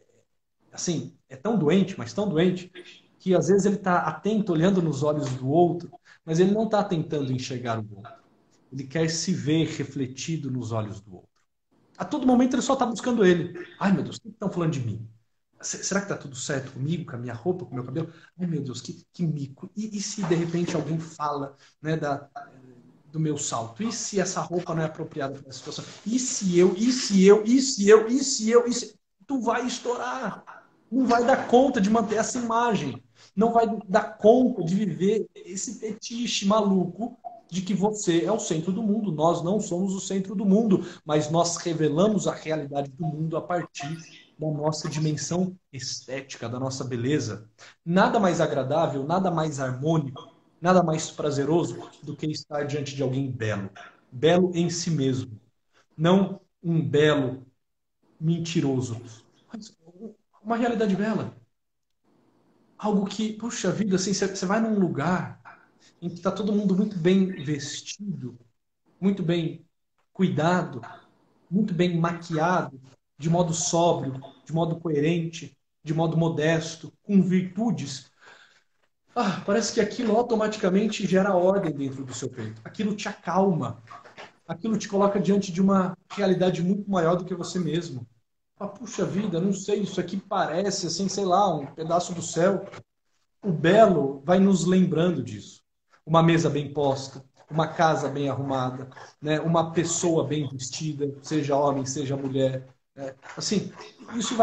assim, é tão doente, mas tão doente, que às vezes ele está atento, olhando nos olhos do outro, mas ele não está tentando enxergar o outro. Ele quer se ver refletido nos olhos do outro. A todo momento ele só está buscando ele. Ai, meu Deus, o que estão falando de mim? Será que está tudo certo comigo, com a minha roupa, com o meu cabelo? Ai, meu Deus, que mico. E se de repente alguém fala, né, do meu salto? E se essa roupa não é apropriada para essa situação? E se eu, e se eu, e se eu, e se eu, e se... Tu vai estourar. Não vai dar conta de manter essa imagem. Não vai dar conta de viver esse fetiche maluco de que você é o centro do mundo. Nós não somos o centro do mundo, mas nós revelamos a realidade do mundo a partir da nossa dimensão estética, da nossa beleza. Nada mais agradável, nada mais harmônico, nada mais prazeroso do que estar diante de alguém belo. Belo em si mesmo. Não um belo mentiroso, mas uma realidade bela. Algo que, puxa vida, assim, você vai num lugar em que está todo mundo muito bem vestido, muito bem cuidado, muito bem maquiado, de modo sóbrio, de modo coerente, de modo modesto, com virtudes. Ah, parece que aquilo automaticamente gera ordem dentro do seu peito. Aquilo te acalma. Aquilo te coloca diante de uma realidade muito maior do que você mesmo. Ah, puxa vida, não sei, isso aqui parece, assim, sei lá, um pedaço do céu. O belo vai nos lembrando disso. Uma mesa bem posta, uma casa bem arrumada, né? Uma pessoa bem vestida, seja homem, seja mulher. Né? Assim, isso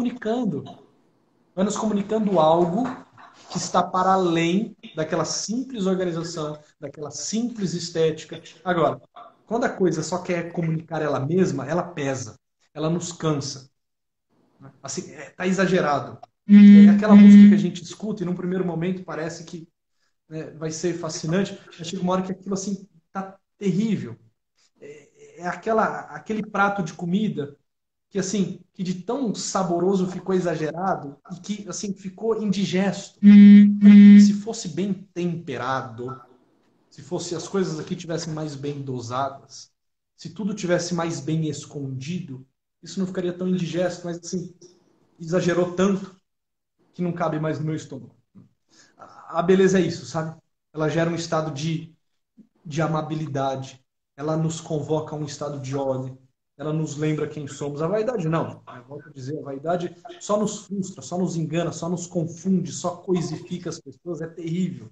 vai nos comunicando algo que está para além daquela simples organização, daquela simples estética. Agora, quando a coisa só quer comunicar ela mesma, ela pesa, ela nos cansa. Assim, tá exagerado. É aquela música que a gente escuta e num primeiro momento parece que, né, vai ser fascinante, mas chega uma hora que aquilo assim tá terrível. É aquele prato de comida que assim, que de tão saboroso ficou exagerado e que assim ficou indigesto. Se fosse bem temperado, se fosse as coisas aqui tivessem mais bem dosadas, se tudo tivesse mais bem escondido, isso não ficaria tão indigesto, mas assim, exagerou tanto que não cabe mais no meu estômago. A beleza é isso, sabe? Ela gera um estado de amabilidade, ela nos convoca a um estado de ordem, ela nos lembra quem somos. A vaidade não. Eu volto a dizer, a vaidade só nos frustra, só nos engana, só nos confunde, só coisifica as pessoas. É terrível.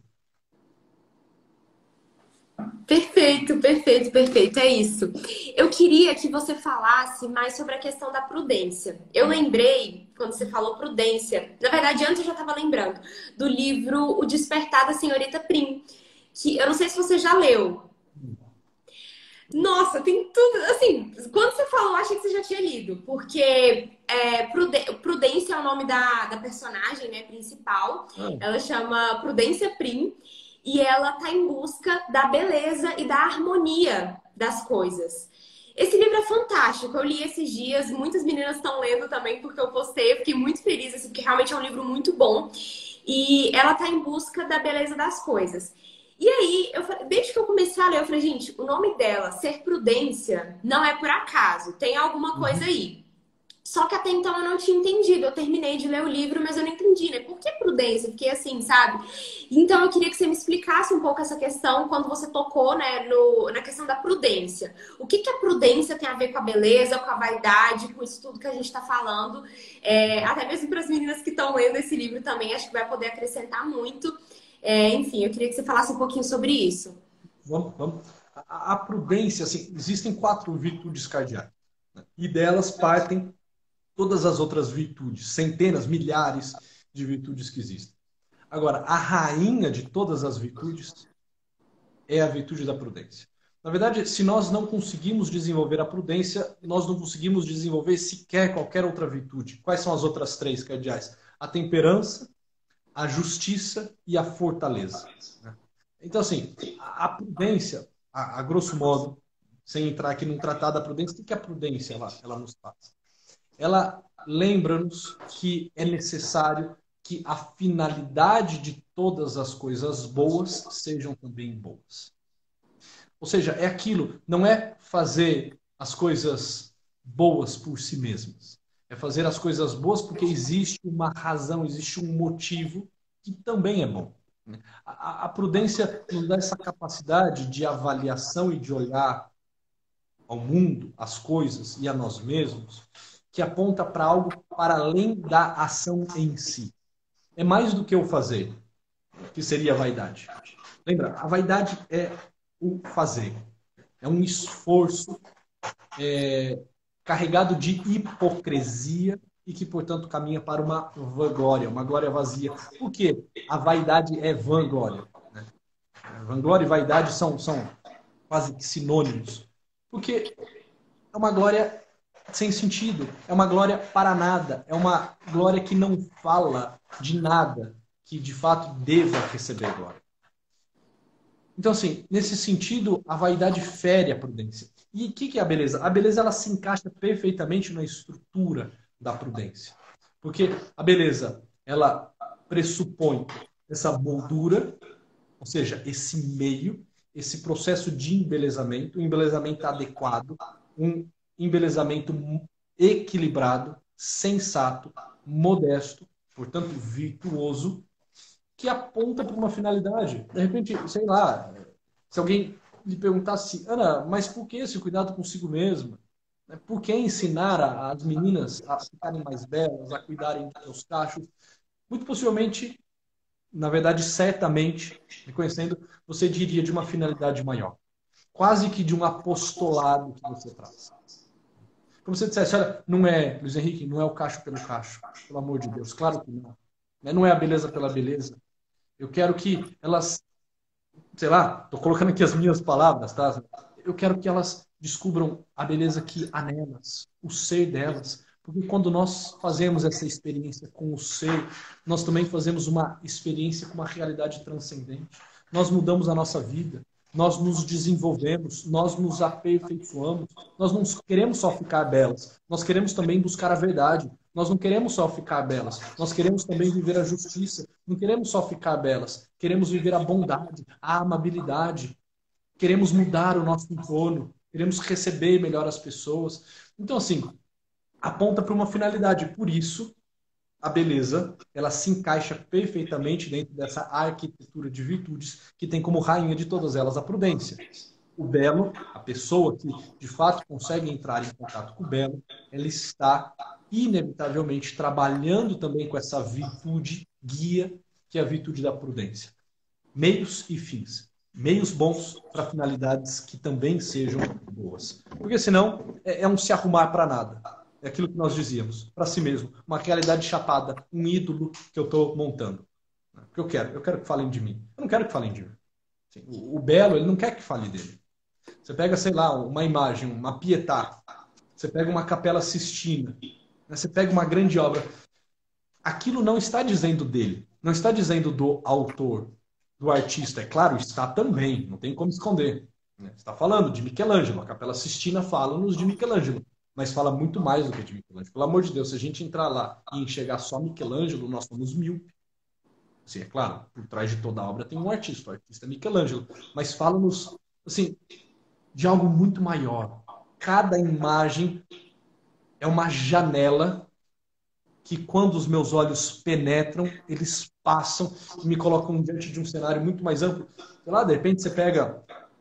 Perfeito, perfeito, perfeito. É isso. Eu queria que você falasse mais sobre a questão da prudência. Eu lembrei, quando você falou prudência, na verdade, antes eu já estava lembrando, do livro O Despertar da Senhorita Prim, que eu não sei se você já leu. Nossa, tem tudo. Assim, quando você falou, eu achei que você já tinha lido, porque Prudência é o nome da personagem, né, principal. Ela chama Prudência Prim e ela tá em busca da beleza e da harmonia das coisas. Esse livro é fantástico. Eu li esses dias, muitas meninas estão lendo também porque eu postei. Eu fiquei muito feliz, assim, porque realmente é um livro muito bom. E ela tá em busca da beleza das coisas. E aí, desde que eu comecei a ler, eu falei, gente, o nome dela, Ser Prudência, não é por acaso, tem alguma coisa aí. Só que até então eu não tinha entendido. Eu terminei de ler o livro, mas eu não entendi, né? Por que prudência? Fiquei assim, sabe? Então eu queria que você me explicasse um pouco essa questão quando você tocou, né, na questão da prudência. O que a prudência tem a ver com a beleza, com a vaidade, com isso tudo que a gente está falando? Até mesmo para as meninas que estão lendo esse livro também, acho que vai poder acrescentar muito. Enfim, eu queria que você falasse um pouquinho sobre isso. Vamos. A prudência, assim, existem 4 virtudes cardeais, né? E delas partem todas as outras virtudes, centenas, milhares de virtudes que existem. Agora, a rainha de todas as virtudes é a virtude da prudência. Na verdade, se nós não conseguimos desenvolver a prudência, nós não conseguimos desenvolver sequer qualquer outra virtude. Quais são as outras 3 cardeais? A temperança, a justiça e a fortaleza. Então, assim, a prudência, a grosso modo, sem entrar aqui num tratado da prudência, o que a prudência ela nos faz? Ela lembra-nos que é necessário que a finalidade de todas as coisas boas sejam também boas. Ou seja, é aquilo, não é fazer as coisas boas por si mesmas. É fazer as coisas boas porque existe uma razão, existe um motivo que também é bom. A prudência nos dá essa capacidade de avaliação e de olhar ao mundo, às coisas e a nós mesmos, que aponta para algo para além da ação em si. É mais do que o fazer, que seria a vaidade. Lembra, a vaidade é o fazer. É um esforço carregado de hipocrisia e que, portanto, caminha para uma vanglória, uma glória vazia. Por quê? A vaidade é vanglória, né? Vanglória e vaidade são quase que sinônimos. Porque é uma glória sem sentido, é uma glória para nada, é uma glória que não fala de nada que de fato deva receber glória. Então, assim, nesse sentido, a vaidade fere a prudência. E o que é a beleza? A beleza ela se encaixa perfeitamente na estrutura da prudência. Porque a beleza, ela pressupõe essa moldura, ou seja, esse meio, esse processo de embelezamento, um embelezamento adequado, um embelezamento equilibrado, sensato, modesto, portanto virtuoso, que aponta para uma finalidade. De repente, sei lá, se alguém lhe perguntasse, Ana, mas por que esse cuidado consigo mesma? Por que ensinar as meninas a ficarem mais belas, a cuidarem dos seus cachos? Muito possivelmente, na verdade, certamente, reconhecendo, você diria de uma finalidade maior. Quase que de um apostolado que você traz. Como você dissesse, olha, não é, Luiz Henrique, não é o cacho pelo cacho, pelo amor de Deus, claro que não. Não é a beleza pela beleza. Eu quero que elas, sei lá, estou colocando aqui as minhas palavras, tá? Eu quero que elas descubram a beleza que há nelas, o ser delas. Porque quando nós fazemos essa experiência com o ser, nós também fazemos uma experiência com uma realidade transcendente. Nós mudamos a nossa vida, nós nos desenvolvemos, nós nos aperfeiçoamos, nós não queremos só ficar belas, nós queremos também buscar a verdade, nós não queremos só ficar belas, nós queremos também viver a justiça, não queremos só ficar belas, queremos viver a bondade, a amabilidade, queremos mudar o nosso entorno, queremos receber melhor as pessoas. Então, assim, aponta para uma finalidade. Por isso, a beleza, ela se encaixa perfeitamente dentro dessa arquitetura de virtudes que tem como rainha de todas elas a prudência. O belo, a pessoa que de fato consegue entrar em contato com o belo, ela está inevitavelmente trabalhando também com essa virtude guia, que é a virtude da prudência. Meios e fins. Meios bons para finalidades que também sejam boas. Porque senão é um se arrumar para nada. É aquilo que nós dizíamos, para si mesmo. Uma realidade chapada, um ídolo que eu estou montando. Porque eu quero que falem de mim. Eu não quero que falem de mim. Assim, o belo, ele não quer que fale dele. Você pega, sei lá, uma imagem, uma Pietà. Você pega uma Capela Sistina. Você pega uma grande obra. Aquilo não está dizendo dele. Não está dizendo do autor, do artista. É claro, está também. Não tem como esconder. Está falando de Michelangelo. A Capela Sistina fala-nos de Michelangelo. Mas fala muito mais do que de Michelangelo. Pelo amor de Deus, se a gente entrar lá e enxergar só Michelangelo, nós somos míope. Assim, é claro, por trás de toda a obra tem um artista, o artista é Michelangelo. Mas fala-nos, assim, de algo muito maior. Cada imagem é uma janela que, quando os meus olhos penetram, eles passam e me colocam diante de um cenário muito mais amplo. Sei lá, de repente você pega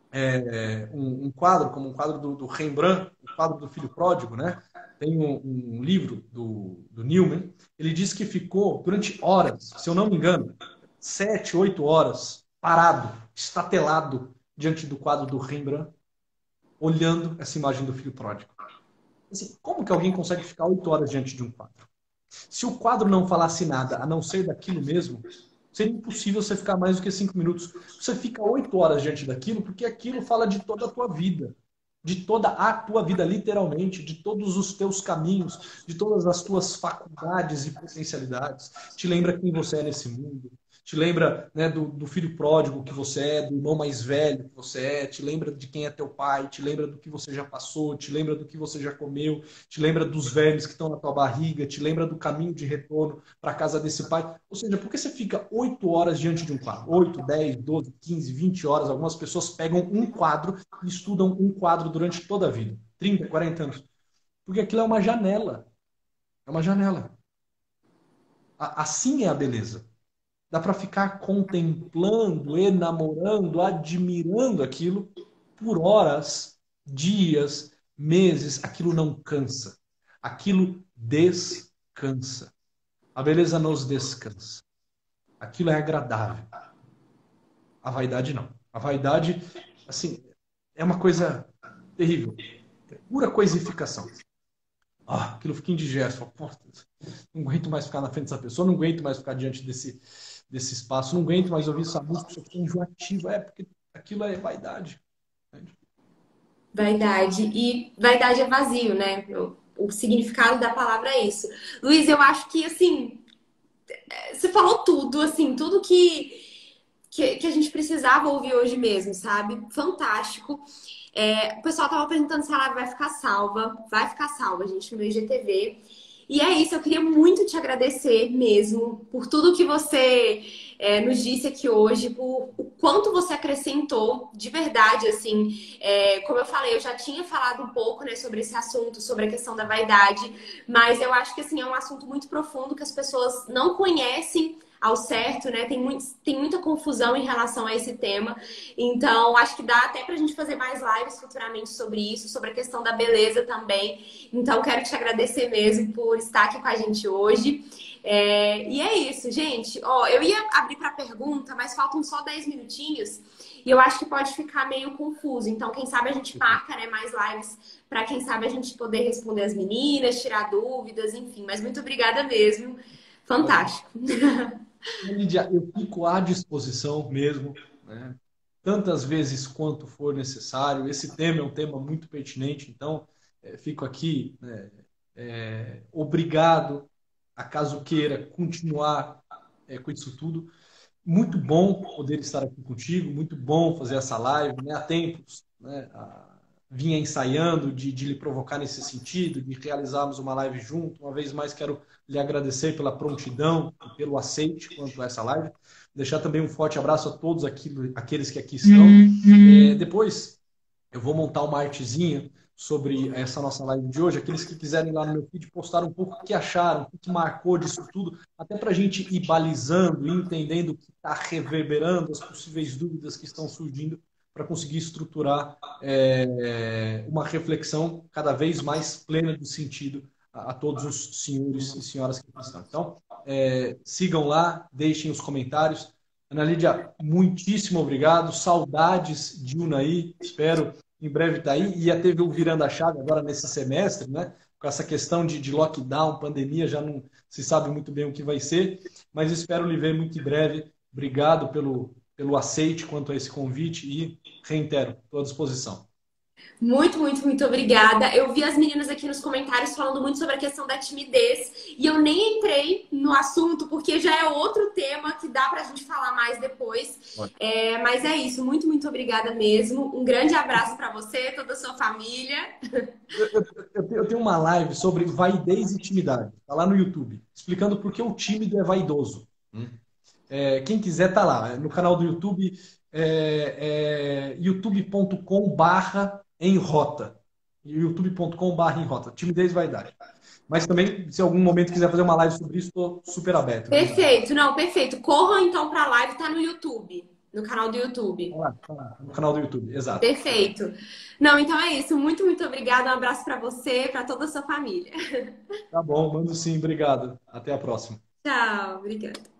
um quadro, como um quadro do Rembrandt, o quadro do Filho Pródigo, né? Tem um livro do Newman, ele diz que ficou durante horas, se eu não me engano, 7, 8 horas, parado, estatelado, diante do quadro do Rembrandt, olhando essa imagem do Filho Pródigo. Assim, como que alguém consegue ficar 8 horas diante de um quadro? Se o quadro não falasse nada, a não ser daquilo mesmo, seria impossível você ficar mais do que 5 minutos. Você fica 8 horas diante daquilo, porque aquilo fala de toda a tua vida. De toda a tua vida, literalmente, de todos os teus caminhos, de todas as tuas faculdades e potencialidades. Te lembra quem você é nesse mundo. Te lembra, né, do filho pródigo que você é, do irmão mais velho que você é, te lembra de quem é teu pai, te lembra do que você já passou, te lembra do que você já comeu, te lembra dos vermes que estão na tua barriga, te lembra do caminho de retorno para a casa desse pai. Ou seja, por que você fica 8 horas diante de um quadro? 8, 10, 12, 15, 20 horas. Algumas pessoas pegam um quadro e estudam um quadro durante toda a vida. 30, 40 anos. Porque aquilo é uma janela. É uma janela. Assim é a beleza. Dá para ficar contemplando, enamorando, admirando aquilo por horas, dias, meses. Aquilo não cansa. Aquilo descansa. A beleza nos descansa. Aquilo é agradável. A vaidade não. A vaidade, assim, é uma coisa terrível. É pura coisificação. Aquilo fica indigesto. Pô, não aguento mais ficar na frente dessa pessoa, não aguento mais ficar diante desse espaço, não aguento mais ouvir essa música, isso aqui é enjoativo. É, porque aquilo é vaidade. Vaidade. E vaidade é vazio, né? O significado da palavra é isso. Luiz, eu acho que, assim, você falou tudo, assim, tudo que a gente precisava ouvir hoje mesmo, sabe? Fantástico. O pessoal tava perguntando se a live vai ficar salva. Vai ficar salva, gente, no meu IGTV. E é isso, eu queria muito te agradecer mesmo por tudo que você nos disse aqui hoje, por o quanto você acrescentou de verdade, assim. Como eu falei, eu já tinha falado um pouco, né, sobre esse assunto, sobre a questão da vaidade, mas eu acho que, assim, é um assunto muito profundo que as pessoas não conhecem ao certo, né? Tem muita confusão em relação a esse tema. Então, acho que dá até pra gente fazer mais lives futuramente sobre isso, sobre a questão da beleza também. Então, quero te agradecer mesmo por estar aqui com a gente hoje. E é isso, gente. Ó, eu ia abrir para pergunta, mas faltam só 10 minutinhos. E eu acho que pode ficar meio confuso. Então, quem sabe a gente marca, né, mais lives para quem sabe a gente poder responder as meninas, tirar dúvidas, enfim. Mas muito obrigada mesmo. Fantástico. Lídia, eu fico à disposição mesmo, né? Tantas vezes quanto for necessário. Esse tema é um tema muito pertinente, então fico aqui, né, obrigado, acaso queira continuar com isso tudo. muito bom poder estar aqui contigo, muito bom fazer essa live, né? Há tempos, né? Vinha ensaiando de lhe provocar nesse sentido, de realizarmos uma live junto. Uma vez mais quero lhe agradecer pela prontidão e pelo aceite quanto a essa live. Deixar também um forte abraço a todos aqueles que aqui estão. Depois eu vou montar uma artezinha sobre essa nossa live de hoje. Aqueles que quiserem lá no meu feed postar um pouco o que acharam, o que marcou disso tudo, até para a gente ir balizando e entendendo o que está reverberando, as possíveis dúvidas que estão surgindo, para conseguir estruturar uma reflexão cada vez mais plena de sentido a todos os senhores e senhoras que aqui estão. Então, sigam lá, deixem os comentários. Ana Lídia, muitíssimo obrigado. Saudades de Unai. Espero em breve estar aí. Ia ter o Virando a Chave agora nesse semestre, né? Com essa questão de lockdown, pandemia, já não se sabe muito bem o que vai ser, mas espero lhe ver muito em breve. Obrigado pelo aceite quanto a esse convite e reitero, estou à disposição. Muito, muito, muito obrigada. Eu vi as meninas aqui nos comentários falando muito sobre a questão da timidez e eu nem entrei no assunto porque já é outro tema que dá pra gente falar mais depois. Mas é isso. Muito, muito obrigada mesmo. Um grande abraço para você, toda a sua família. Eu tenho uma live sobre vaidez e timidez. Tá lá no YouTube, explicando por que o tímido é vaidoso. Quem quiser tá lá, no canal do YouTube, youtube.com/emrota. youtube.com/emrota. Timidez e vaidade. Mas também, se em algum momento quiser fazer uma live sobre isso, estou super aberto. Perfeito, não, perfeito. Corram então para a live, tá no YouTube, no canal do YouTube. Tá lá, no canal do YouTube, exato. Perfeito. Não, então é isso. Muito, muito obrigada. Um abraço para você, para toda a sua família. Tá bom, mando sim, obrigado. Até a próxima. Tchau, obrigada.